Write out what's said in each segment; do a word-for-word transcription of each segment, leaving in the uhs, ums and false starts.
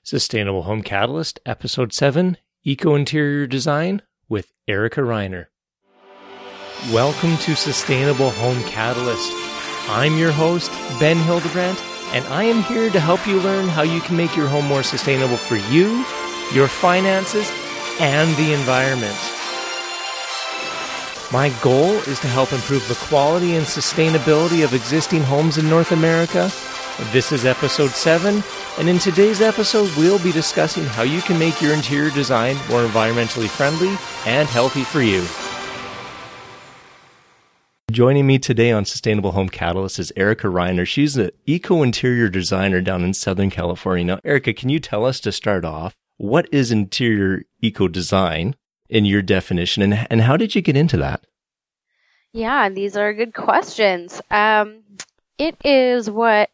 Sustainable Home Catalyst, Episode seven, Eco Interior Design with Erica Reiner. Welcome to Sustainable Home Catalyst. I'm your host, Ben Hildebrandt, and I am here to help you learn how you can make your home more sustainable for you, your finances, and the environment. My goal is to help improve the quality and sustainability of existing homes in North America. This is Episode seven, and in today's episode, we'll be discussing how you can make your interior design more environmentally friendly and healthy for you. Joining me today on Sustainable Home Catalyst is Erica Reiner. She's an eco-interior designer down in Southern California. Now, Erica, can you tell us to start off, what is interior eco-design in your definition, and, and how did you get into that? Yeah, these are good questions. Um, it is what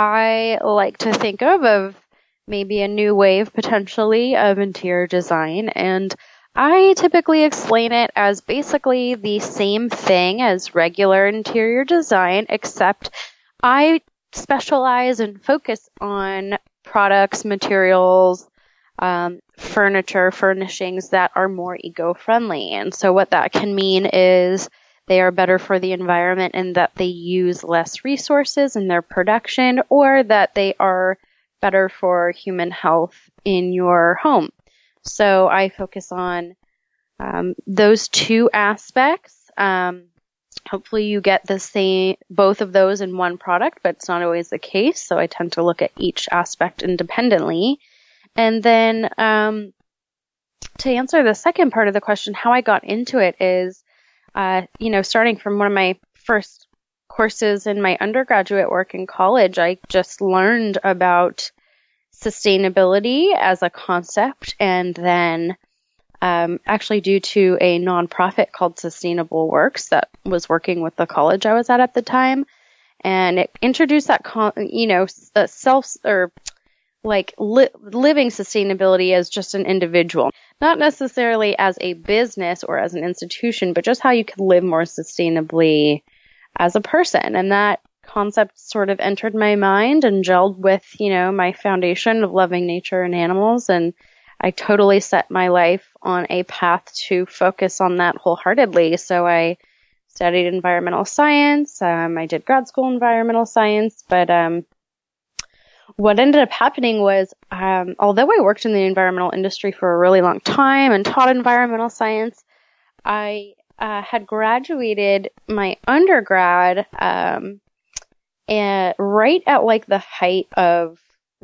I like to think of, of maybe a new wave potentially of interior design. And I typically explain it as basically the same thing as regular interior design, except I specialize and focus on products, materials, um, furniture, furnishings that are more eco-friendly. And so what that can mean is they are better for the environment in that they use less resources in their production, or that they are better for human health in your home. So I focus on um, those two aspects. Um, hopefully you get the same, both of those in one product, but it's not always the case. So I tend to look at each aspect independently. And then um, to answer the second part of the question, how I got into it is, Uh, you know, starting from one of my first courses in my undergraduate work in college, I just learned about sustainability as a concept. And then um, actually due to a nonprofit called Sustainable Works that was working with the college I was at at the time. And it introduced that, con- you know, self or like li- living sustainability as just an individual. Not necessarily as a business or as an institution, but just how you could live more sustainably as a person. And that concept sort of entered my mind and gelled with, you know, my foundation of loving nature and animals. And I totally set my life on a path to focus on that wholeheartedly. So I studied environmental science. Um, I did grad school in environmental science, but um, what ended up happening was, um, although I worked in the environmental industry for a really long time and taught environmental science, I uh, had graduated my undergrad um, and right at like the height of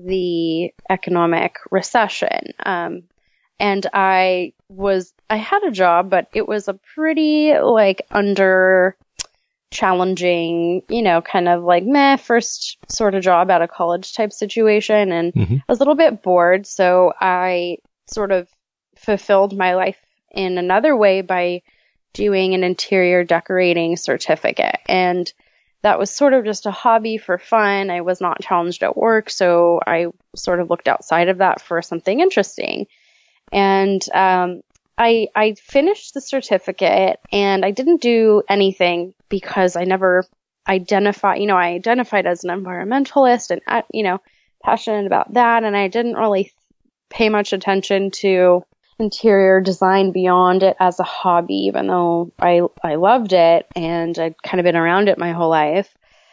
the economic recession. Um, and I was, I had a job, but it was a pretty like under challenging, you know, kind of like meh, first sort of job out of college type situation. And mm-hmm. I was a little bit bored. So I sort of fulfilled my life in another way by doing an interior decorating certificate. And that was sort of just a hobby for fun. I was not challenged at work. So I sort of looked outside of that for something interesting. And, um, I, I finished the certificate and I didn't do anything because I never identified, you know, I identified as an environmentalist and, you know, passionate about that. And I didn't really pay much attention to interior design beyond it as a hobby, even though I, I loved it and I'd kind of been around it my whole life.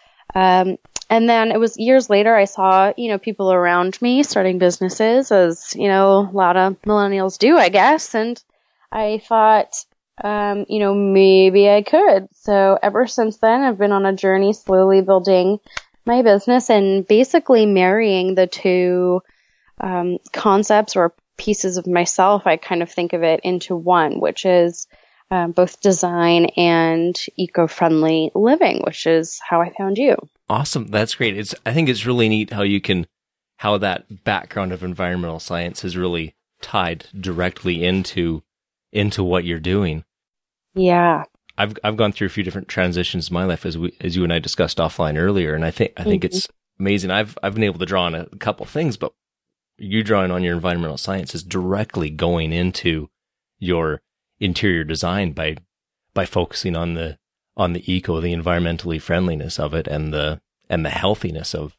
Um, and then it was years later, I saw, you know, people around me starting businesses, as, you know, a lot of millennials do, I guess. And I thought, um, you know, maybe I could. So ever since then, I've been on a journey slowly building my business and basically marrying the two um, concepts or pieces of myself. I kind of think of it into one, which is um, both design and eco-friendly living, which is how I found you. Awesome. That's great. It's, I think it's really neat how you can, how that background of environmental science is really tied directly into into what you're doing. Yeah. I've I've gone through a few different transitions in my life as we as you and I discussed offline earlier, and I think I think mm-hmm. it's amazing. I've I've been able to draw on a couple things, but you drawing on your environmental science is directly going into your interior design by by focusing on the on the eco, the environmentally friendliness of it and the and the healthiness of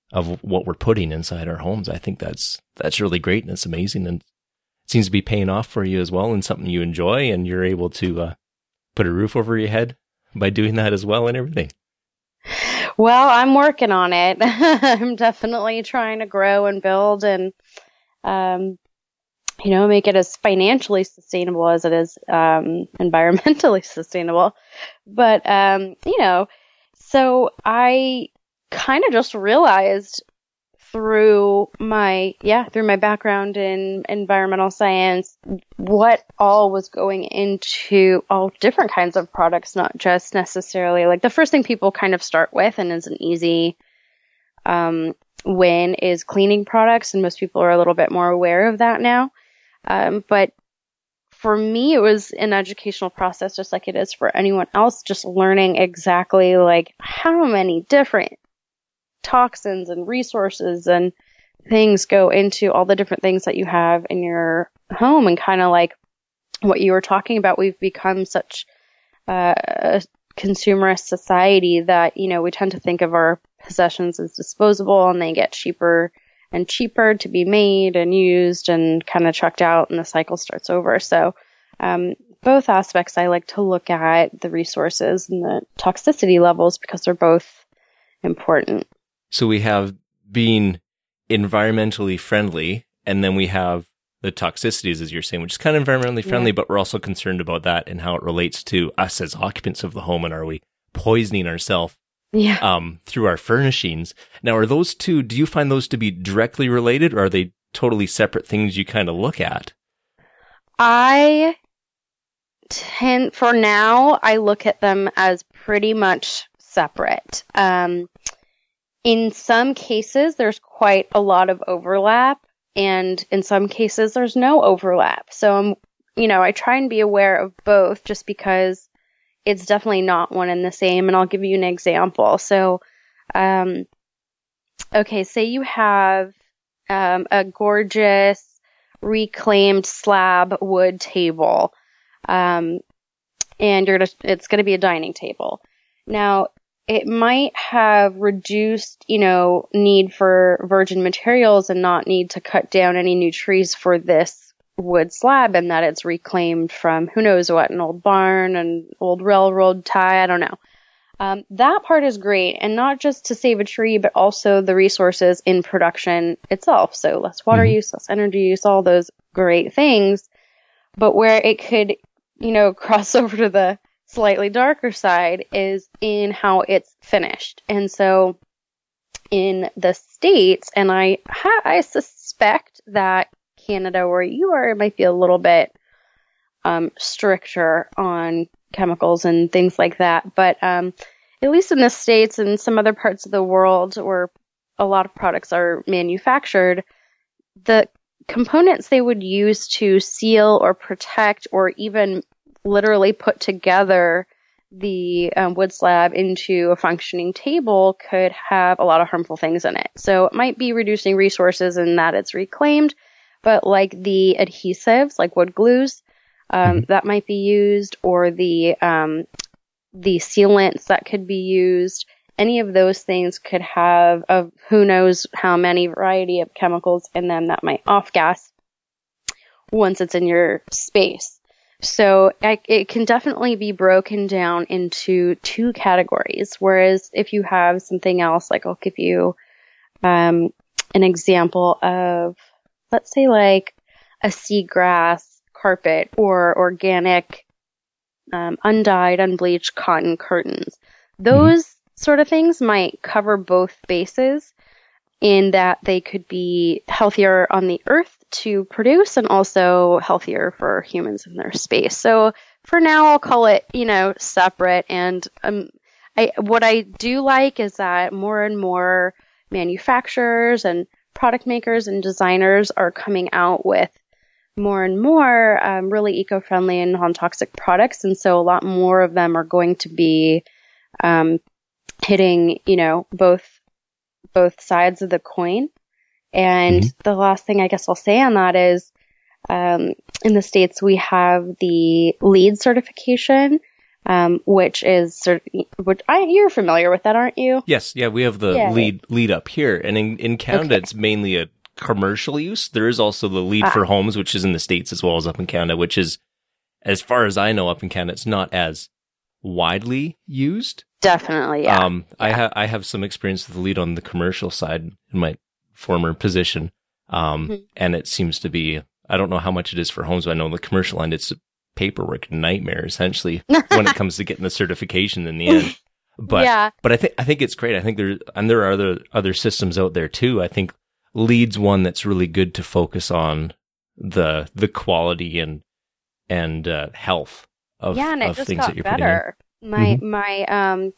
of what we're putting inside our homes. I think that's that's really great, and it's amazing, and it seems to be paying off for you as well, and something you enjoy, and you're able to uh, put a roof over your head by doing that as well and everything. Well, I'm working on it. I'm definitely trying to grow and build and, um, you know, make it as financially sustainable as it is um, environmentally sustainable. But, um, you know, so I kind of just realized through my, yeah, through my background in environmental science, what all was going into all different kinds of products, not just necessarily like the first thing people kind of start with and is an easy um, win is cleaning products. And most people are a little bit more aware of that now. Um, but for me, it was an educational process, just like it is for anyone else, just learning exactly like how many different toxins and resources and things go into all the different things that you have in your home, and kind of like what you were talking about, we've become such uh, a consumerist society that, you know, we tend to think of our possessions as disposable, and they get cheaper and cheaper to be made and used and kind of chucked out, and the cycle starts over. So um, both aspects I like to look at, the resources and the toxicity levels, because they're both important. So we have being environmentally friendly, and then we have the toxicities, as you're saying, which is kind of environmentally friendly, yeah. But we're also concerned about that and how it relates to us as occupants of the home, and are we poisoning ourselves yeah. um, through our furnishings? Now, are those two, do you find those to be directly related, or are they totally separate things you kind of look at? I tend, for now, I look at them as pretty much separate. Um, In some cases, there's quite a lot of overlap, and in some cases, there's no overlap. So, I'm, you know, I try and be aware of both, just because it's definitely not one and the same. And I'll give you an example. So, um, okay, say you have um, a gorgeous reclaimed slab wood table, um, and you're gonna, it's going to be a dining table. Now, it might have reduced, you know, need for virgin materials and not need to cut down any new trees for this wood slab, and that it's reclaimed from who knows what, an old barn, an old railroad tie, I don't know. Um, that part is great, and not just to save a tree, but also the resources in production itself. So less water mm-hmm. use, less energy use, all those great things. But where it could, you know, cross over to the slightly darker side is in how it's finished. And so in the States, and I ha- I suspect that Canada, where you are, it might be a little bit um, stricter on chemicals and things like that. But um, at least in the States and some other parts of the world where a lot of products are manufactured, the components they would use to seal or protect or even literally put together the um, wood slab into a functioning table could have a lot of harmful things in it. So it might be reducing resources in that it's reclaimed, but like the adhesives, like wood glues, um, that might be used, or the um, the sealants that could be used. Any of those things could have of who knows how many variety of chemicals in them that might off-gas once it's in your space. So I, it can definitely be broken down into two categories. Whereas if you have something else, like I'll give you um, an example of, let's say like a seagrass carpet or organic um, undyed, unbleached cotton curtains. Those mm-hmm. sort of things might cover both bases, in that they could be healthier on the earth to produce and also healthier for humans in their space. So for now, I'll call it, you know, separate. And um, I, what I do like is that more and more manufacturers and product makers and designers are coming out with more and more um, really eco-friendly and non-toxic products. And so a lot more of them are going to be um, hitting, you know, both both sides of the coin. And mm-hmm. the last thing I guess I'll say on that is, um, in the States, we have the LEED certification, um, which is sort of, which I, you're familiar with that, aren't you? Yes. Yeah. We have the yeah. lead lead up here. And in, in Canada, okay. it's mainly a commercial use. There is also the lead ah. for homes, which is in the States as well as up in Canada, which is, as far as I know, up in Canada, it's not as widely used. Definitely, yeah. Um, yeah. I have I have some experience with the lead on the commercial side in my former position, um, mm-hmm. and it seems to be, I don't know how much it is for homes, but I know on the commercial end, it's a paperwork nightmare essentially when it comes to getting the certification in the end. But yeah. but I think I think it's great. I think there and there are other other systems out there too. I think LEED's one that's really good to focus on the the quality and and uh, health of, yeah, and of it just things got that you're better. putting in. My mm-hmm. my um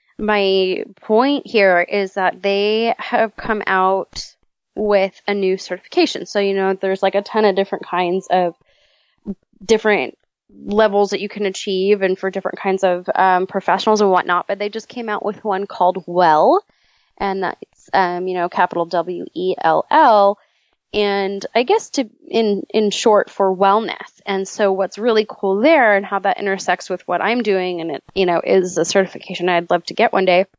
my point here is that they have come out with a new certification. So, you know, there's like a ton of different kinds of different levels that you can achieve and for different kinds of um, professionals and whatnot. But they just came out with one called WELL, and that's, um, you know, capital W E L L. And I guess to in in short for wellness. And so what's really cool there and how that intersects with what I'm doing, and it, you know, is a certification I'd love to get one day,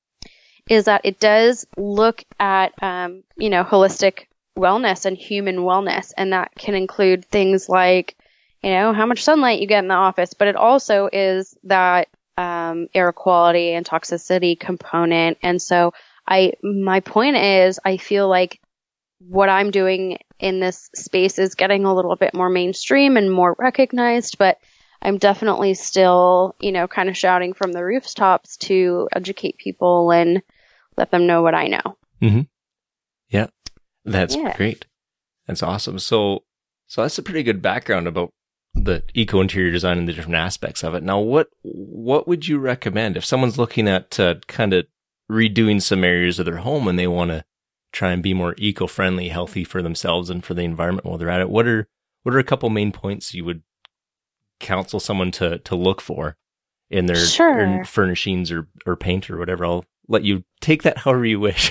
is that it does look at, um, you know, holistic wellness and human wellness. And that can include things like, you know, how much sunlight you get in the office, but it also is that um, air quality and toxicity component. And so I, my point is, I feel like what I'm doing in this space is getting a little bit more mainstream and more recognized, but I'm definitely still, you know, kind of shouting from the rooftops to educate people and let them know what I know. Mm-hmm. Yeah, that's yeah. great. That's awesome. So, so that's a pretty good background about the eco interior design and the different aspects of it. Now, what what would you recommend if someone's looking at uh, kind of redoing some areas of their home and they want to try and be more eco-friendly, healthy for themselves and for the environment while they're at it? What are what are a couple main points you would counsel someone to to look for in their, sure. their furnishings or, or paint or whatever? I'll let you take that however you wish.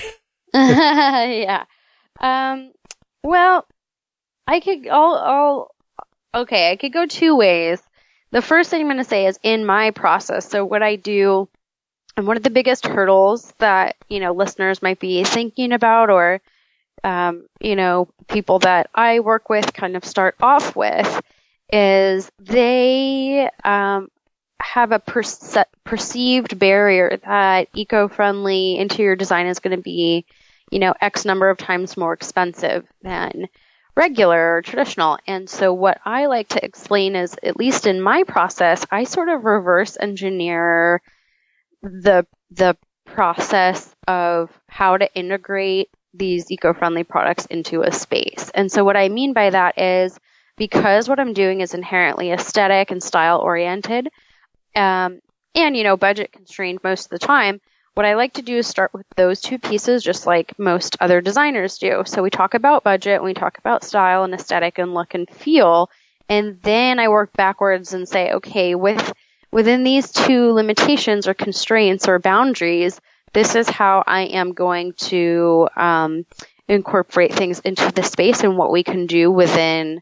yeah. Um, well, I could, I'll, I'll, okay, I could go two ways. The first thing I'm going to say is in my process. So what I do, and one of the biggest hurdles that, you know, listeners might be thinking about, or, um, you know, people that I work with kind of start off with, is they um, have a perce- perceived barrier that eco-friendly interior design is going to be, you know, X number of times more expensive than regular or traditional. And so what I like to explain is, at least in my process, I sort of reverse engineer the the process of how to integrate these eco-friendly products into a space. And so what I mean by that is, because what I'm doing is inherently aesthetic and style oriented, um, and, you know, budget constrained most of the time, what I like to do is start with those two pieces, just like most other designers do. So we talk about budget, and we talk about style and aesthetic and look and feel, and then I work backwards and say, okay, with within these two limitations or constraints or boundaries, this is how I am going to um, incorporate things into the space and what we can do within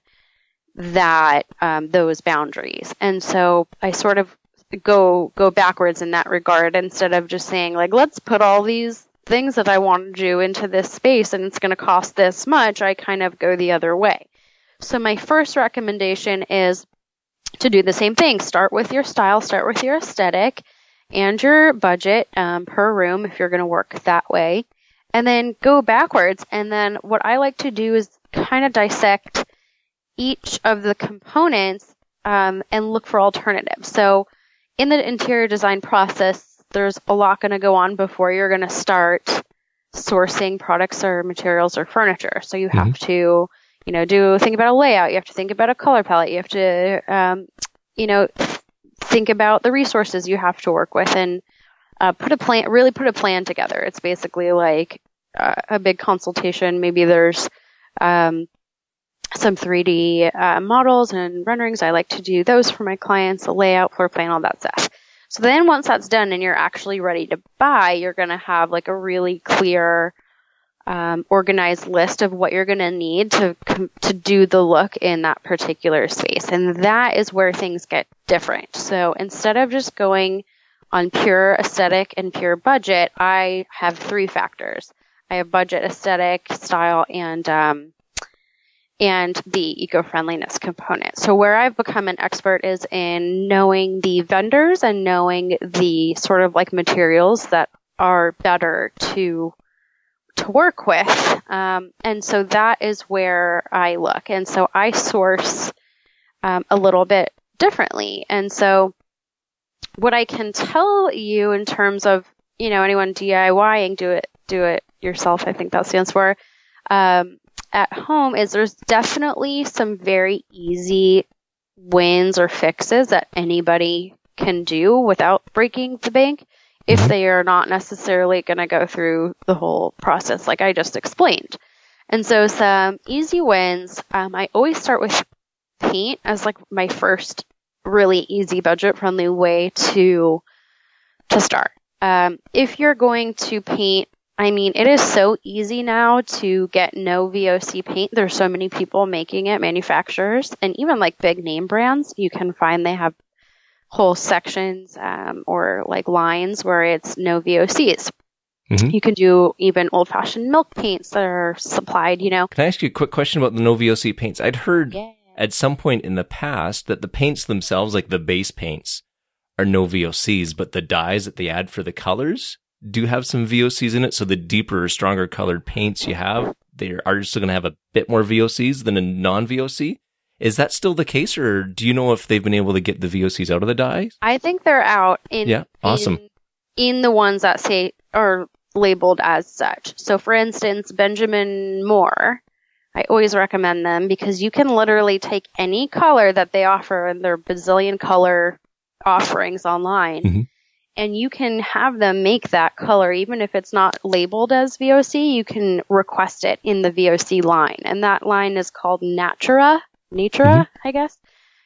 that um, those boundaries. And so I sort of go go backwards in that regard, instead of just saying, like, let's put all these things that I want to do into this space and it's going to cost this much. I kind of go the other way. So my first recommendation is to do the same thing. Start with your style, start with your aesthetic and your budget um, per room if you're going to work that way, and then go backwards. And then what I like to do is kind of dissect each of the components um, and look for alternatives. So in the interior design process, there's a lot going to go on before you're going to start sourcing products or materials or furniture. So you have mm-hmm. to, you know, do think about a layout. You have to think about a color palette. You have to, um, you know, think about the resources you have to work with, and uh, put a plan. Really put a plan together. It's basically like uh, a big consultation. Maybe there's um, some three D uh, models and renderings. I like to do those for my clients, a layout, floor plan, all that stuff. So then once that's done and you're actually ready to buy, you're going to have like a really clear um, organized list of what you're going to need to to do the look in that particular space. And that is where things get different. So instead of just going on pure aesthetic and pure budget, I have three factors. I have budget, aesthetic, style, and um, and the eco-friendliness component. So where I've become an expert is in knowing the vendors and knowing the sort of like materials that are better to to work with. Um, and so that is where I look. And so I source um, a little bit differently. And so what I can tell you in terms of, you know, anyone DIYing, do it, do it yourself, I think that stands for, um, at home, is there's definitely some very easy wins or fixes that anybody can do without breaking the bank, if they are not necessarily going to go through the whole process like I just explained. And so some easy wins, um, I always start with paint as like my first really easy budget-friendly way to to start. Um, if you're going to paint, I mean, it is so easy now to get no V O C paint. There's so many people making it, manufacturers, and even like big name brands, you can find they have whole sections um, or like lines where it's no V O Cs. Mm-hmm. You can do even old-fashioned milk paints that are supplied, you know. Can I ask you a quick question about the no V O C paints? I'd heard yeah. at some point in the past that the paints themselves, like the base paints, are no V O Cs, but the dyes that they add for the colors do have some V O Cs in it. So the deeper, stronger colored paints you have, they are still going to have a bit more V O Cs than a non-V O C. Is that still the case, or do you know if they've been able to get the V O Cs out of the dyes? I think they're out in, yeah, awesome. in, in the ones that say are labeled as such. So for instance, Benjamin Moore, I always recommend them because you can literally take any color that they offer in their bazillion color offerings online, mm-hmm. and you can have them make that color. Even if it's not labeled as V O C, you can request it in the V O C line. And that line is called Natura, Natura, mm-hmm. I guess.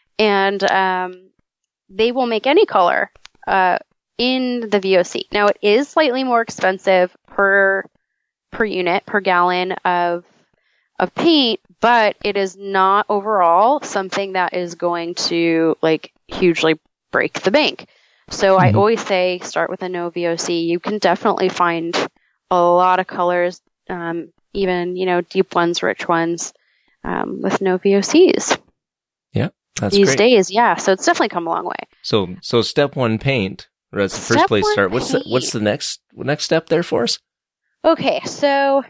And um, they will make any color uh, in the V O C. Now, it is slightly more expensive per per unit, per gallon of of paint, but it is not overall something that is going to like hugely break the bank. So mm-hmm. I always say start with a no V O C. You can definitely find a lot of colors, um, even, you know, deep ones, rich ones, um, with no V O Cs. Yeah, that's These great. days, yeah. So it's definitely come a long way. So, so step one, paint. That's the first Step place to one, start. What's the, paint. what's the next, next step there for us? Okay, so,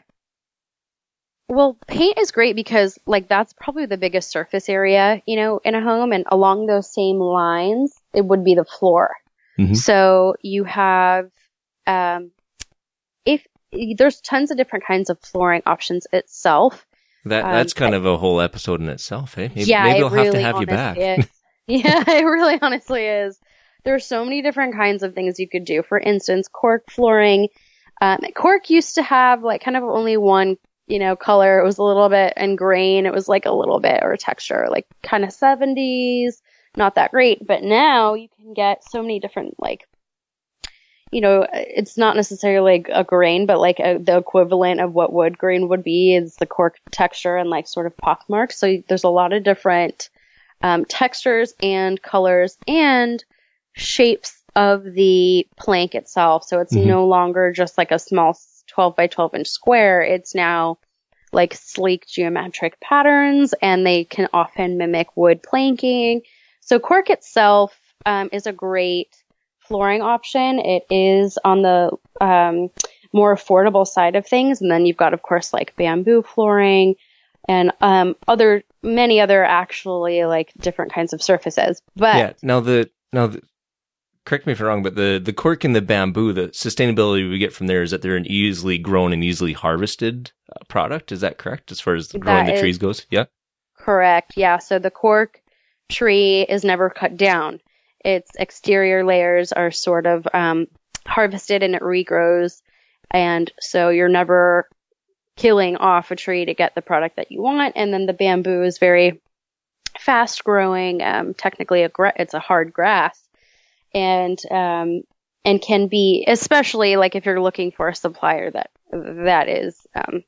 well, paint is great because, like, that's probably the biggest surface area, you know, in a home. And along those same lines, it would be the floor. Mm-hmm. So you have, um, if there's tons of different kinds of flooring options itself. That That's um, kind I, of a whole episode in itself, eh? Maybe, yeah, maybe I'll really have to have you back. Yeah, it really honestly is. There's so many different kinds of things you could do. For instance, cork flooring. Um, cork used to have like kind of only one, you know, color. It was a little bit, and grain, it was like a little bit, or texture, like kind of seventies, not that great. But now you can get so many different, like, you know, it's not necessarily a grain, but like a, the equivalent of what wood grain would be is the cork texture and like sort of pockmarks. So there's a lot of different um, textures and colors and shapes of the plank itself. So it's mm-hmm. no longer just like a small twelve by twelve inch square. It's now like sleek geometric patterns, and they can often mimic wood planking. So cork itself um, is a great flooring option. It is on the um, more affordable side of things. And then you've got, of course, like bamboo flooring and um, other many other actually like different kinds of surfaces. But yeah, now the now the, correct me if I'm wrong, but the the cork and the bamboo, the sustainability we get from there is that they're an easily grown and easily harvested uh, product. Is that correct as far as growing that the trees goes? Yeah. Correct. Yeah. So the cork tree is never cut down. Its exterior layers are sort of um, harvested and it regrows. And so you're never killing off a tree to get the product that you want. And then the bamboo is very fast growing. Um, technically, a gra- it's a hard grass. And um, and can be, especially like if you're looking for a supplier that that is um,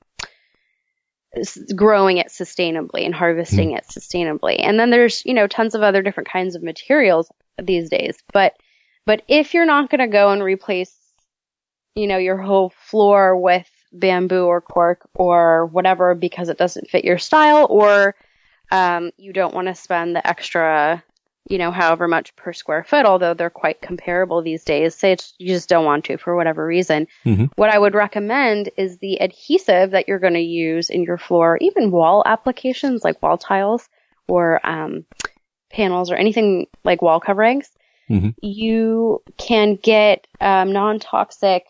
growing it sustainably and harvesting mm. it sustainably. And then there's, you know, tons of other different kinds of materials these days. But but if you're not going to go and replace, you know, your whole floor with bamboo or cork or whatever because it doesn't fit your style, or um, you don't want to spend the extra, you know, however much per square foot, although they're quite comparable these days, say it's, you just don't want to for whatever reason. Mm-hmm. What I would recommend is the adhesive that you're going to use in your floor, even wall applications like wall tiles or um, panels or anything like wall coverings. Mm-hmm. You can get um, non-toxic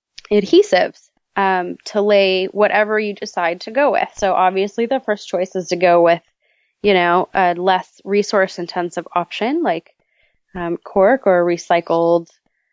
adhesives um, to lay whatever you decide to go with. So obviously the first choice is to go with, you know, a less resource intensive option like um, cork or recycled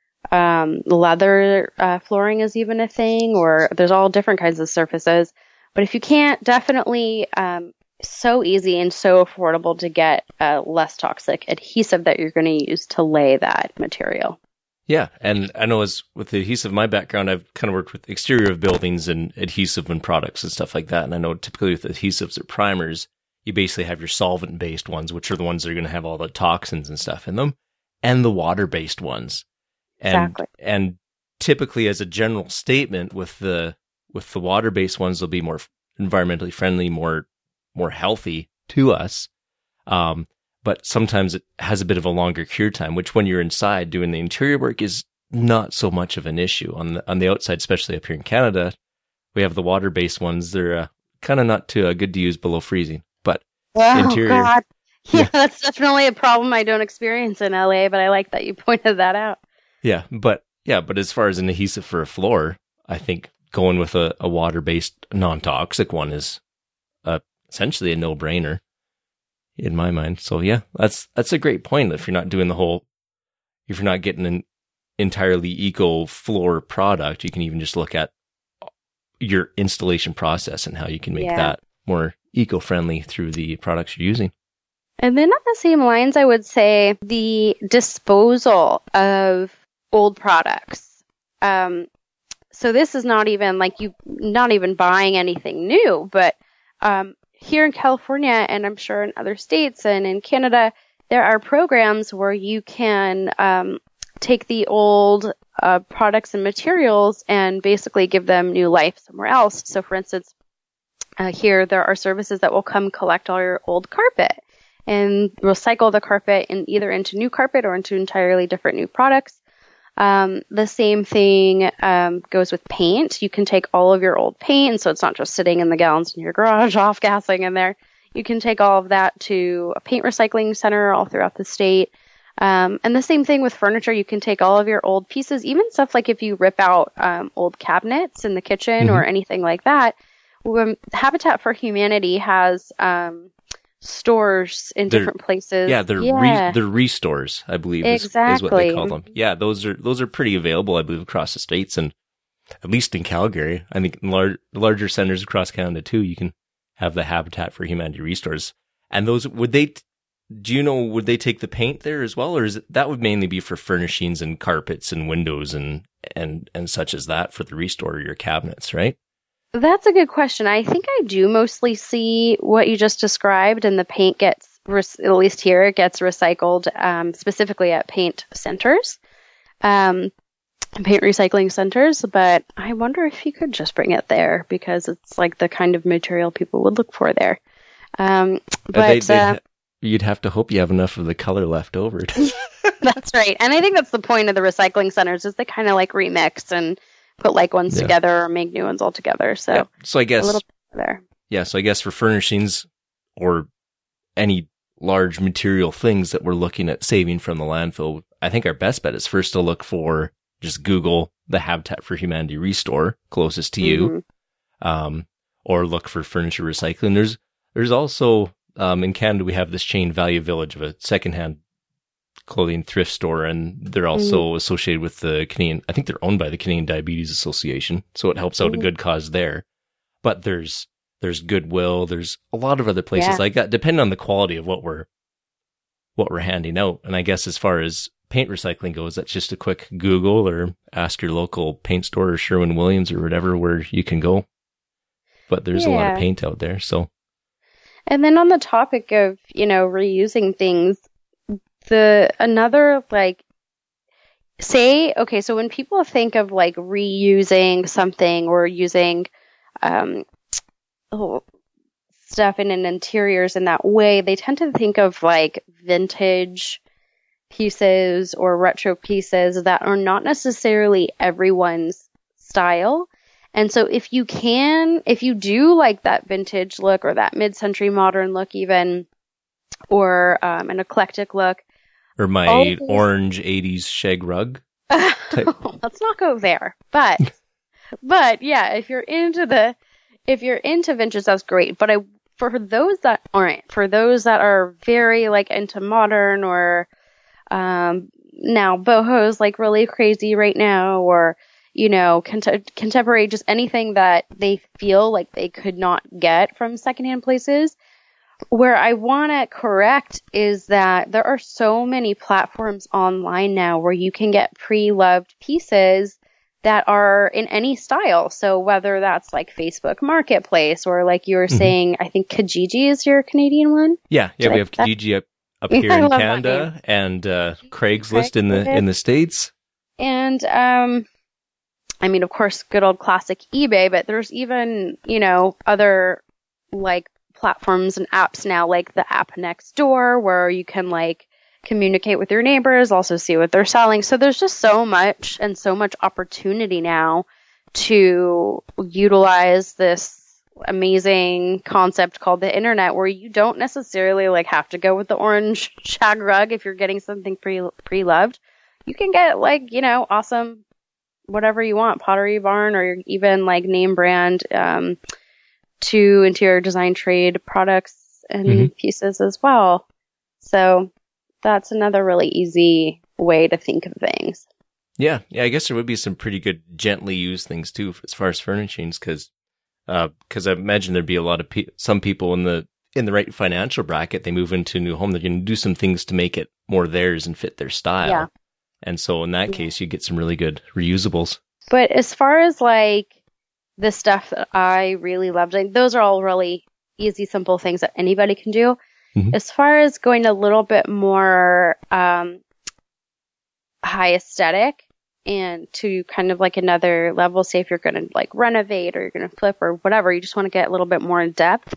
um, leather uh, flooring is even a thing, or there's all different kinds of surfaces. But if you can't, definitely um, so easy and so affordable to get a less toxic adhesive that you're going to use to lay that material. Yeah, and I know as with the adhesive, my background, I've kind of worked with exterior of buildings and adhesive and products and stuff like that. And I know typically with adhesives or primers, you basically have your solvent-based ones, which are the ones that are going to have all the toxins and stuff in them, and the water-based ones. And, exactly. And typically, as a general statement, with the with the water-based ones, they'll be more environmentally friendly, more more healthy to us. Um, but sometimes it has a bit of a longer cure time, which when you're inside doing the interior work is not so much of an issue. On the on the outside, especially up here in Canada, we have the water-based ones. They're uh, kind of not too uh, good to use below freezing. But oh, interior, God. Yeah, yeah, that's definitely a problem I don't experience in L A, but I like that you pointed that out. Yeah, but yeah, but as far as an adhesive for a floor, I think going with a, a water-based non-toxic one is uh, essentially a no-brainer in my mind. So yeah, that's that's a great point. If you're not doing the whole, if you're not getting an entirely eco floor product, you can even just look at your installation process and how you can make yeah. that more eco-friendly through the products you're using. And then on the same lines, I would say the disposal of old products. Um, so this is not even like you, not even buying anything new, but um, here in California, and I'm sure in other states and in Canada, there are programs where you can um, take the old uh, products and materials and basically give them new life somewhere else. So for instance, uh, here there are services that will come collect all your old carpet and recycle the carpet in either into new carpet or into entirely different new products. Um, the same thing um, goes with paint. You can take all of your old paint, and so it's not just sitting in the gallons in your garage off-gassing in there. You can take all of that to a paint recycling center all throughout the state. Um, and the same thing with furniture. You can take all of your old pieces, even stuff like if you rip out um, old cabinets in the kitchen mm-hmm. or anything like that. Um, Habitat for Humanity has um, stores in they're, different places. Yeah, they're yeah. Re, they're restores, I believe, exactly. is, is what they call them. Yeah, those are those are pretty available, I believe, across the states, and at least in Calgary. I think in lar- larger centers across Canada too, you can have the Habitat for Humanity restores. And those would they? Do you know? Would they take the paint there as well, or is it, that would mainly be for furnishings and carpets and windows and and and such as that for the restore your cabinets, right? That's a good question. I think I do mostly see what you just described, and the paint gets, at least here, it gets recycled um, specifically at paint centers, um, paint recycling centers. But I wonder if you could just bring it there because it's like the kind of material people would look for there. Um, but they, they, uh, you'd have to hope you have enough of the color left over. That's right, and I think that's the point of the recycling centers is they kind of like remix and put like ones yeah. together or make new ones all together. So, yeah. so I guess a little bit there. Yeah. So I guess for furnishings or any large material things that we're looking at saving from the landfill, I think our best bet is first to look for, just Google the Habitat for Humanity Restore closest to you, mm-hmm. um, or look for furniture recycling. There's, there's also, um, in Canada, we have this chain Value Village of a secondhand clothing thrift store, and they're also mm. associated with the Canadian, I think they're owned by the Canadian Diabetes Association, so it helps out mm. a good cause there. But there's there's Goodwill, there's a lot of other places yeah. like that, depending on the quality of what we're what we're handing out. And I guess as far as paint recycling goes, that's just a quick Google or ask your local paint store or Sherwin-Williams or whatever where you can go. But there's yeah. a lot of paint out there, so. And then on the topic of, you know, reusing things, the another like say okay, so when people think of like reusing something or using um oh, stuff in an interiors in that way, they tend to think of like vintage pieces or retro pieces that are not necessarily everyone's style. And so if you can, if you do like that vintage look or that mid-century modern look even, or um, an eclectic look. Or my always... orange eighties shag rug type. Let's not go there. But, but yeah, if you're into the, if you're into vintage, that's great. But I, for those that aren't, for those that are very like into modern or, um, now boho's like really crazy right now, or, you know, cont- contemporary, just anything that they feel like they could not get from secondhand places. Where I want to correct is that there are so many platforms online now where you can get pre-loved pieces that are in any style. So whether that's like Facebook Marketplace or like you were mm-hmm. saying, I think Kijiji is your Canadian one. Yeah, yeah, Did we have I, Kijiji up, up here in Canada and uh, Craigslist Craigslist in the in the States. And um, I mean, of course, good old classic eBay, but there's even, you know, other like platforms and apps now, like the app Nextdoor, where you can like communicate with your neighbors, also see what they're selling. So there's just so much and so much opportunity now to utilize this amazing concept called the internet, where you don't necessarily like have to go with the orange shag rug if you're getting something pre pre-loved. You can get like, you know, awesome whatever you want, Pottery Barn, or even like name brand um to interior design trade products and mm-hmm. pieces as well. So that's another really easy way to think of things. Yeah, yeah. I guess there would be some pretty good gently used things too, as far as furnishings, because because uh, I imagine there'd be a lot of pe- some people in the in the right financial bracket. They move into a new home, they're going to do some things to make it more theirs and fit their style. Yeah. And so in that case, you get some really good reusables. But as far as like the stuff that I really loved, like, those are all really easy, simple things that anybody can do. Mm-hmm. As far as going a little bit more um, high aesthetic and to kind of like another level, say if you're going to like renovate or you're going to flip or whatever, you just want to get a little bit more in depth.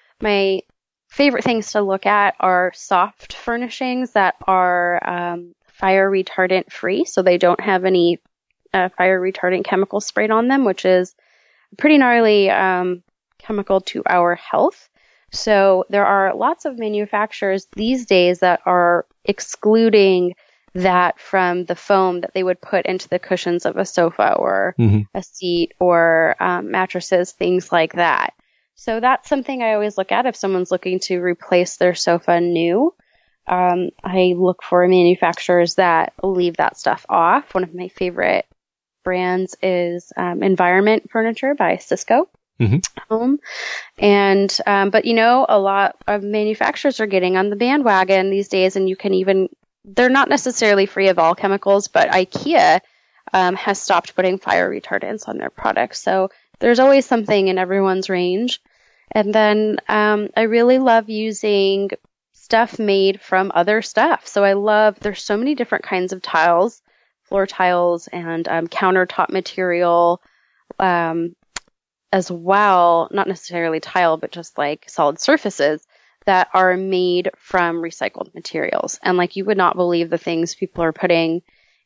My favorite things to look at are soft furnishings that are um, fire retardant free, so they don't have any uh, fire retardant chemicals sprayed on them, which is pretty gnarly um, chemical to our health. So there are lots of manufacturers these days that are excluding that from the foam that they would put into the cushions of a sofa or mm-hmm. a seat or um, mattresses, things like that. So that's something I always look at if someone's looking to replace their sofa new. Um, I look for manufacturers that leave that stuff off. One of my favorite brands is um, Environment Furniture by Cisco mm-hmm. Home. And, um, but you know, a lot of manufacturers are getting on the bandwagon these days, and you can even, they're not necessarily free of all chemicals, but IKEA um, has stopped putting fire retardants on their products. So there's always something in everyone's range. And then um, I really love using stuff made from other stuff. So I love, there's so many different kinds of tiles, floor tiles and um, countertop material um, as well, not necessarily tile, but just like solid surfaces that are made from recycled materials. And like you would not believe the things people are putting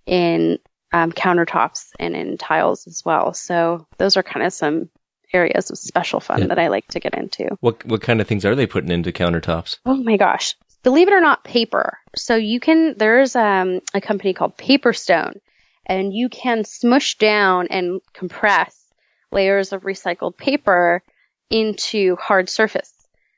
in um, countertops and in tiles as well. So those are kind of some areas of special fun yeah. that I like to get into. What what kind of things are they putting into countertops? Oh my gosh. Believe it or not, paper. So you can, there's um, a company called Paperstone, and you can smush down and compress layers of recycled paper into hard surface.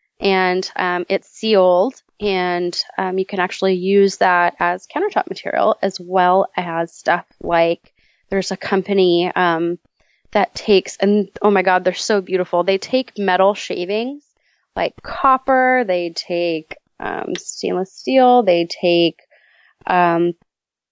And um, it's sealed, and um, you can actually use that as countertop material, as well as stuff like, there's a company um, that takes, and oh my God, they're so beautiful. They take metal shavings, like copper, they take um, stainless steel, they take um,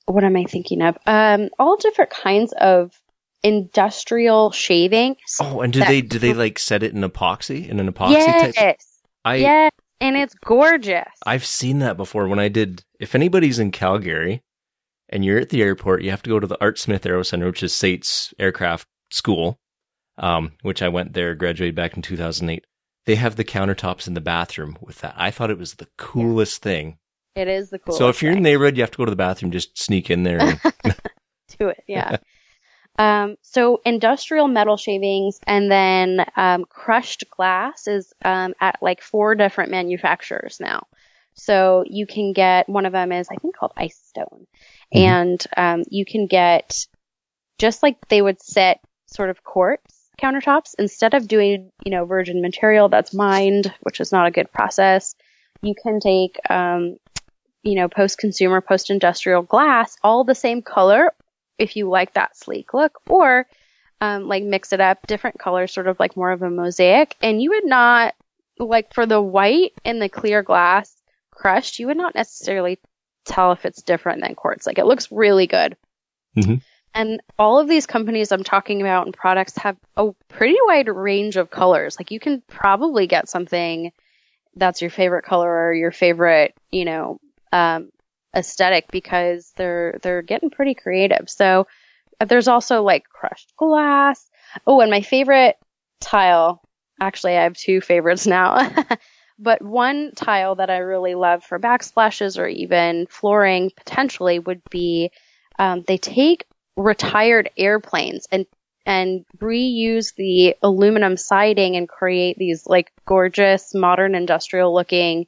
what am I thinking of? Um, all different kinds of industrial shavings. Oh, and do that- they do they like set it in epoxy in an epoxy yes, type? I yes, and it's gorgeous. I've seen that before when I did. If anybody's in Calgary and you're at the airport, you have to go to the Art Smith Aero Center, which is S A T's aircraft school, um, which I went there, graduated back in two thousand eight. They have the countertops in the bathroom with that. I thought it was the coolest yeah. thing. It is the coolest So if you're thing. in the neighborhood, you have to go to the bathroom, just sneak in there. And do it, yeah. um, so industrial metal shavings and then um, crushed glass is um, at like four different manufacturers now. So you can get, one of them is I think called Ice Stone. Mm-hmm. And um, you can get, just like they would set sort of quartz countertops, instead of doing, you know, virgin material that's mined, which is not a good process, you can take, um, you know, post-consumer, post-industrial glass, all the same color, if you like that sleek look, or um, like mix it up, different colors, sort of like more of a mosaic. And you would not, like for the white and the clear glass crushed, you would not necessarily tell if it's different than quartz. Like it looks really good. Mm-hmm. And all of these companies I'm talking about and products have a pretty wide range of colors. Like you can probably get something that's your favorite color or your favorite, you know, um, aesthetic, because they're, they're getting pretty creative. So uh, there's also like crushed glass. Oh, and my favorite tile, actually I have two favorites now, but one tile that I really love for backsplashes or even flooring potentially would be, um, they take retired airplanes and and reuse the aluminum siding and create these like gorgeous modern industrial looking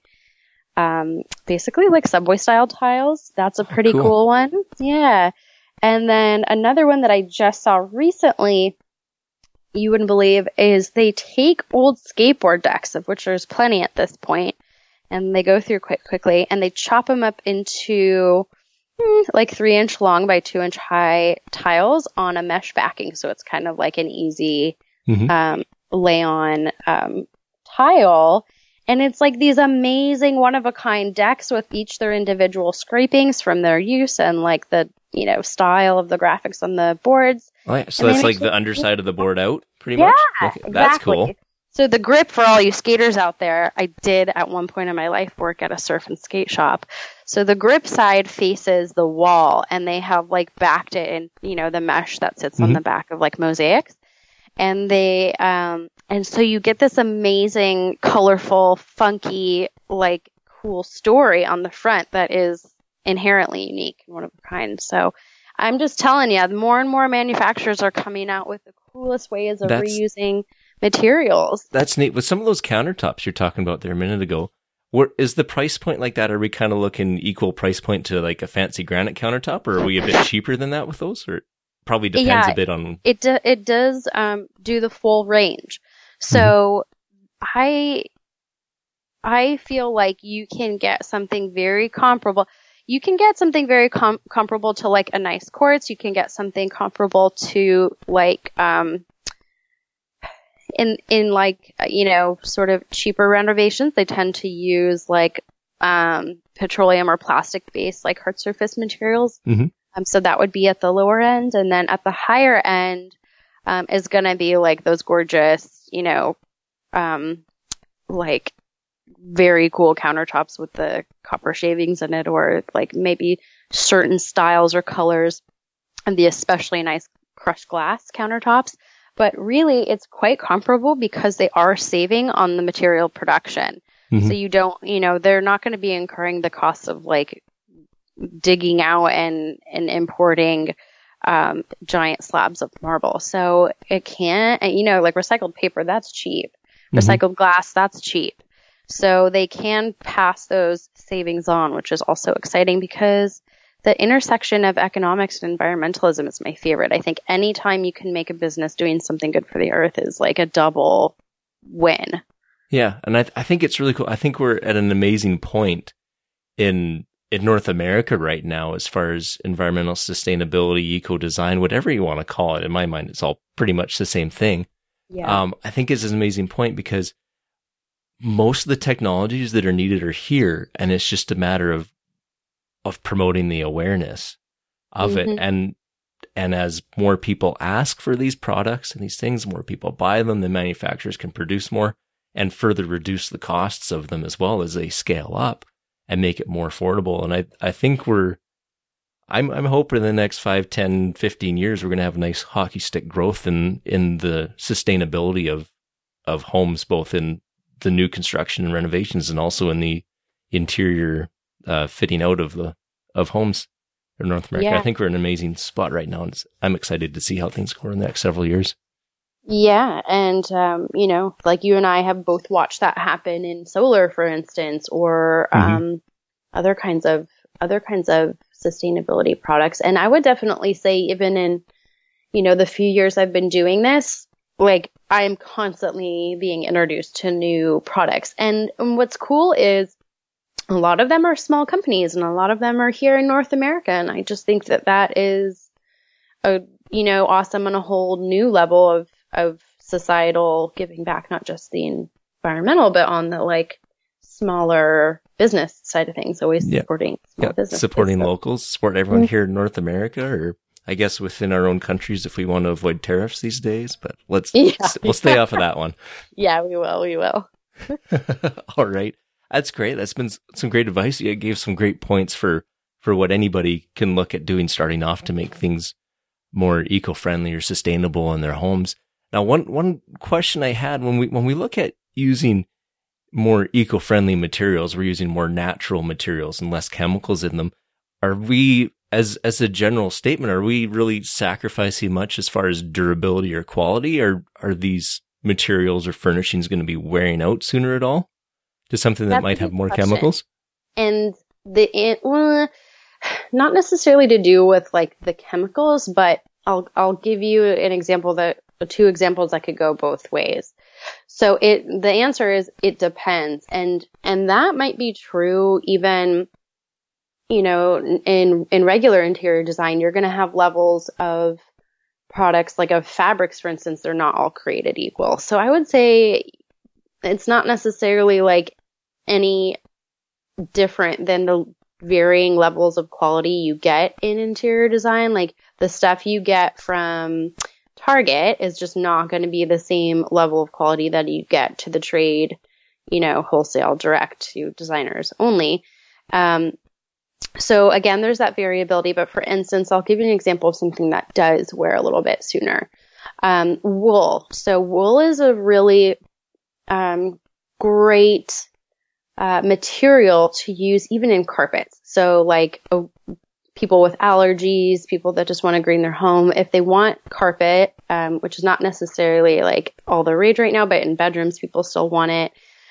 um basically like subway style tiles. That's a pretty cool. cool one. Yeah. And then another one that I just saw recently, you wouldn't believe, is they take old skateboard decks, of which there's plenty at this point, and they go through quite quickly, and they chop them up into like three inch long by two inch high tiles on a mesh backing. So it's kind of like an easy, mm-hmm. um, lay on, um, tile. And it's like these amazing one of a kind decks with each their individual scrapings from their use and like the, you know, style of the graphics on the boards. Oh, yeah. So that's like the underside of the board out pretty yeah, much. Okay. That's exactly. cool. So the grip for all you skaters out there, I did at one point in my life work at a surf and skate shop. So the grip side faces the wall, and they have like backed it in, you know, the mesh that sits mm-hmm. on the back of like mosaics. And they, um, and so you get this amazing, colorful, funky, like cool story on the front that is inherently unique and one of a kind. So I'm just telling you, more and more manufacturers are coming out with the coolest ways of That's... reusing materials. That's neat. With some of those countertops you're talking about there a minute ago, where is the price point like that? Are we kind of looking equal price point to like a fancy granite countertop, or are we a bit cheaper than that with those? Or probably depends yeah, a bit on. It do, it does um, do the full range. So mm-hmm. I I feel like you can get something very comparable. You can get something very com- comparable to like a nice quartz. You can get something comparable to like um. In, in like, you know, sort of cheaper renovations, they tend to use like, um, petroleum or plastic based like hard surface materials. Mm-hmm. Um, so that would be at the lower end. And then at the higher end, um, is going to be like those gorgeous, you know, um, like very cool countertops with the copper shavings in it, or like maybe certain styles or colors and the especially nice crushed glass countertops. But really, it's quite comparable because they are saving on the material production. Mm-hmm. So you don't, you know, they're not going to be incurring the costs of like digging out and, and importing um, giant slabs of marble. So it can, and, you know, like recycled paper, that's cheap. Mm-hmm. Recycled glass, that's cheap. So they can pass those savings on, which is also exciting because the intersection of economics and environmentalism is my favorite. I think anytime you can make a business doing something good for the earth is like a double win. Yeah, and I th- I think it's really cool. I think we're at an amazing point in in North America right now as far as environmental sustainability, eco-design, whatever you want to call it. In my mind, it's all pretty much the same thing. Yeah. Um, I think it's an amazing point because most of the technologies that are needed are here, and it's just a matter of of promoting the awareness. of Mm-hmm. it. And, and as more people ask for these products and these things, more people buy them, the manufacturers can produce more and further reduce the costs of them as well as they scale up and make it more affordable. And I, I think we're, I'm, I'm hoping in the next five, ten, fifteen years, we're going to have nice hockey stick growth in, in the sustainability of, of homes, both in the new construction and renovations and also in the interior, uh, fitting out of the, of homes in North America. Yeah. I think we're in an amazing spot right now. And I'm excited to see how things go in the next several years. Yeah, and um, you know, like you and I have both watched that happen in solar, for instance, or um, mm-hmm. other kinds of other kinds of sustainability products. And I would definitely say, even in, you know, the few years I've been doing this, like I am constantly being introduced to new products. And, and what's cool is a lot of them are small companies, and a lot of them are here in North America. And I just think that that is a, you know, awesome on a whole new level of of societal giving back, not just the environmental, but on the like smaller business side of things, always yeah. supporting small yeah. business. Supporting so. locals, support everyone mm-hmm. here in North America, or I guess within our own countries if we want to avoid tariffs these days, but let's, yeah. we'll stay off of that one. Yeah, we will, we will. All right. That's great. That's been some great advice. You gave some great points for, for what anybody can look at doing starting off to make things more eco-friendly or sustainable in their homes. Now, one, one question I had when we, when we look at using more eco-friendly materials, we're using more natural materials and less chemicals in them. Are we, as, as a general statement, are we really sacrificing much as far as durability or quality? Or are these materials or furnishings going to be wearing out sooner at all to something that That's might have more question. chemicals? And the, well, not necessarily to do with like the chemicals, but I'll, I'll give you an example that, two examples that could go both ways. So it, the answer is it depends. And, and that might be true even, you know, in, in regular interior design, you're going to have levels of products like of fabrics, for instance, they're not all created equal. So I would say it's not necessarily like any different than the varying levels of quality you get in interior design. Like the stuff you get from Target is just not going to be the same level of quality that you get to the trade, you know, wholesale direct to designers only. Um, so again, there's that variability, but for instance, I'll give you an example of something that does wear a little bit sooner. Um, wool. So wool is a really, um, great, uh, material to use even in carpets. So like, a, people with allergies, people that just want to green their home, if they want carpet, um, which is not necessarily like all the rage right now, but in bedrooms, people still want it.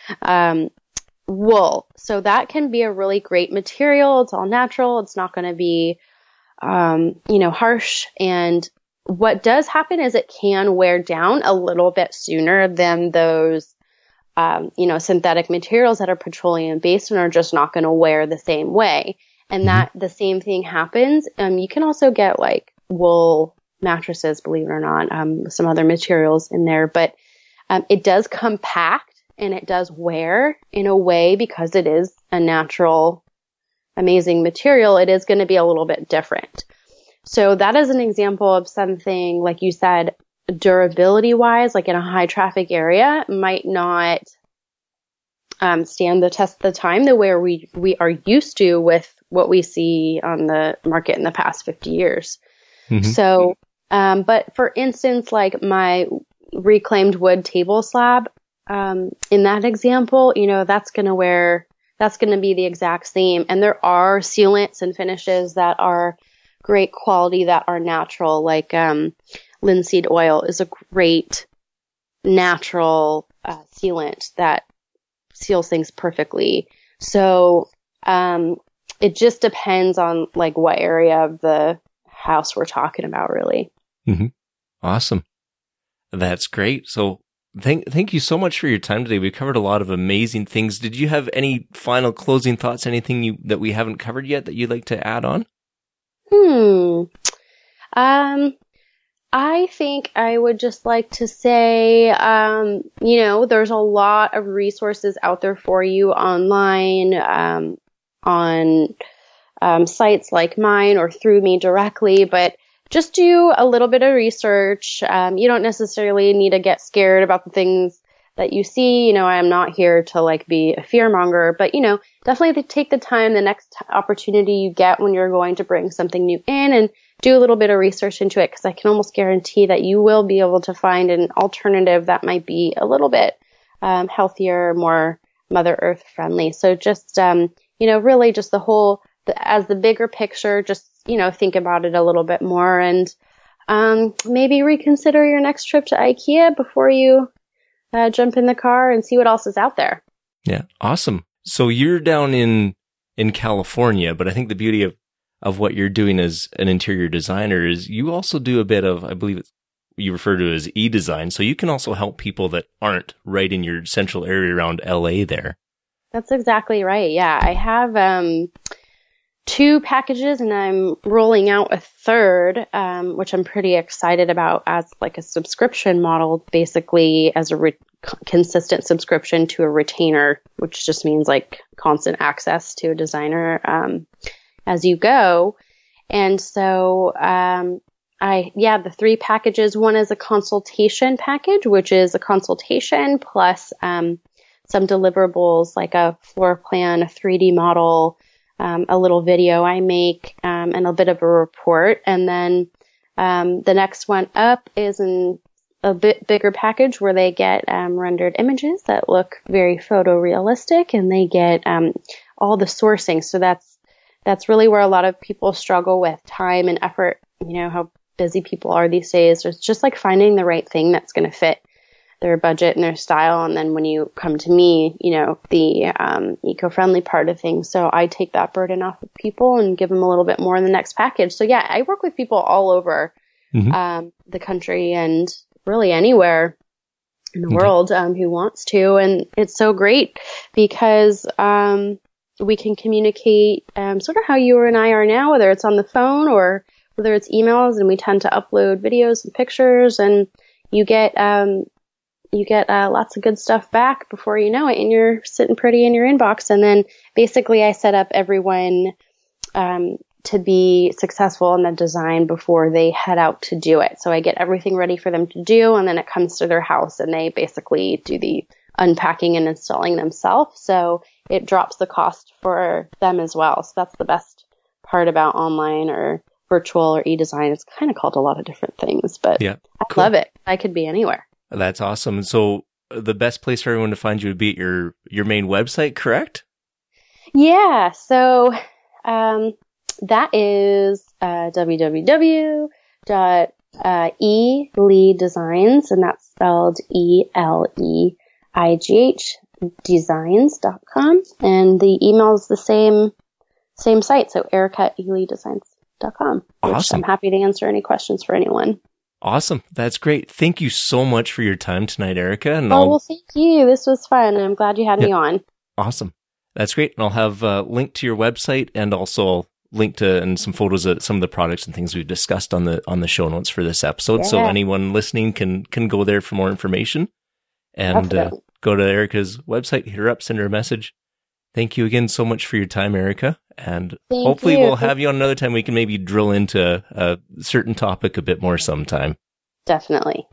Um, wool. So that can be a really great material. It's all natural. It's not going to be, um, you know, harsh. And what does happen is it can wear down a little bit sooner than those, um, you know, synthetic materials that are petroleum based and are just not going to wear the same way. And that the same thing happens. Um, you can also get like wool mattresses, believe it or not, um, some other materials in there, but, um, it does compact and it does wear in a way because it is a natural, amazing material. It is going to be a little bit different. So that is an example of something, like you said, durability wise, like in a high traffic area might not, um, stand the test of the time the way we, we are used to with what we see on the market in the past fifty years. Mm-hmm. So, um, but for instance, like my reclaimed wood table slab, um, in that example, you know, that's going to wear, that's going to be the exact same. And there are sealants and finishes that are great quality that are natural, like, um, linseed oil is a great natural, uh, sealant that seals things perfectly. So, um, it just depends on like what area of the house we're talking about, really. Mm-hmm. Awesome. That's great. So thank, thank you so much for your time today. We covered a lot of amazing things. Did you have any final closing thoughts, anything you, that we haven't covered yet that you'd like to add on? Hmm. Um, I think I would just like to say, um, you know, there's a lot of resources out there for you online, um, on, um, sites like mine or through me directly, but just do a little bit of research. Um, you don't necessarily need to get scared about the things that you see. You know, I'm not here to like be a fear monger, but, you know, definitely take the time the next opportunity you get when you're going to bring something new in and do a little bit of research into it, because I can almost guarantee that you will be able to find an alternative that might be a little bit um, healthier, more Mother Earth friendly. So just, um, you know, really just the whole, the, as the bigger picture, just, you know, think about it a little bit more and um, maybe reconsider your next trip to IKEA before you uh, jump in the car and see what else is out there. Yeah, awesome. So you're down in in California, but I think the beauty of of what you're doing as an interior designer is you also do a bit of, I believe it's, you refer to it as e-design. So you can also help people that aren't right in your central area around L A there. That's exactly right. Yeah. I have um, two packages and I'm rolling out a third, um, which I'm pretty excited about as like a subscription model, basically as a re- consistent subscription to a retainer, which just means like constant access to a designer. Um, as you go. And so, um, I, yeah, the three packages, one is a consultation package, which is a consultation plus, um, some deliverables like a floor plan, a three D model, um, a little video I make, um, and a bit of a report. And then, um, the next one up is an, a bit bigger package where they get, um, rendered images that look very photorealistic and they get, um, all the sourcing. So that's, That's really where a lot of people struggle with time and effort. You know, how busy people are these days. It's just like finding the right thing that's going to fit their budget and their style. And then when you come to me, you know, the um, eco-friendly part of things. So I take that burden off of people and give them a little bit more in the next package. So yeah, I work with people all over mm-hmm. um, the country and really anywhere in the okay. world um, who wants to. And it's so great because um, we can communicate um, sort of how you and I are now, whether it's on the phone or whether it's emails, and we tend to upload videos and pictures, and you get um, you get uh, lots of good stuff back before you know it, and you're sitting pretty in your inbox. And then basically I set up everyone um, to be successful in the design before they head out to do it. So I get everything ready for them to do, and then it comes to their house and they basically do the unpacking and installing themselves. So it drops the cost for them as well. So that's the best part about online or virtual or e-design. It's kind of called a lot of different things, but yeah, I cool. love it. I could be anywhere. That's awesome. So the best place for everyone to find you would be at your, your main website, correct? Yeah. So um, that is uh, w w w dot e lee designs, and that's spelled E L E I G H designs dot com, and the email is the same same site, so erica at e lee designs dot com. Awesome. I'm happy to answer any questions for anyone. Awesome. That's great. Thank you so much for your time tonight, Erica. And oh, I'll... well, thank you. This was fun, and I'm glad you had yeah. me on. Awesome. That's great. And I'll have a link to your website and also link to and some photos of some of the products and things we've discussed on the on the show notes for this episode. Yeah. So anyone listening can can go there for more information. And uh, go to Erica's website, hit her up, send her a message. Thank you again so much for your time, Erica. And Thank hopefully you. we'll have you on another time. We can maybe drill into a certain topic a bit more sometime. Definitely.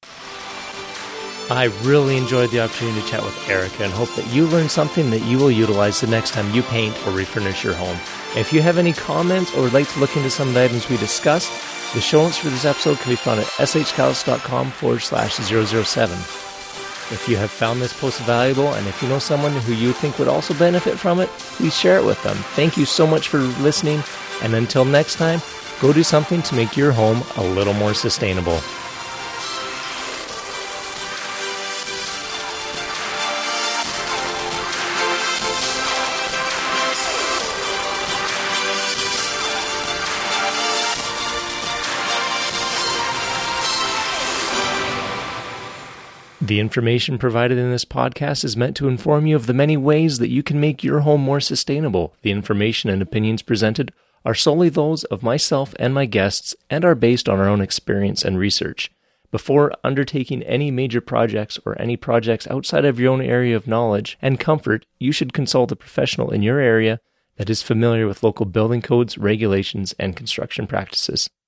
I really enjoyed the opportunity to chat with Erica and hope that you learned something that you will utilize the next time you paint or refurnish your home. If you have any comments or would like to look into some of the items we discussed, the show notes for this episode can be found at shcallus.com forward slash 007. If you have found this post valuable, and if you know someone who you think would also benefit from it, please share it with them. Thank you so much for listening, and until next time, go do something to make your home a little more sustainable. The information provided in this podcast is meant to inform you of the many ways that you can make your home more sustainable. The information and opinions presented are solely those of myself and my guests and are based on our own experience and research. Before undertaking any major projects or any projects outside of your own area of knowledge and comfort, you should consult a professional in your area that is familiar with local building codes, regulations, and construction practices.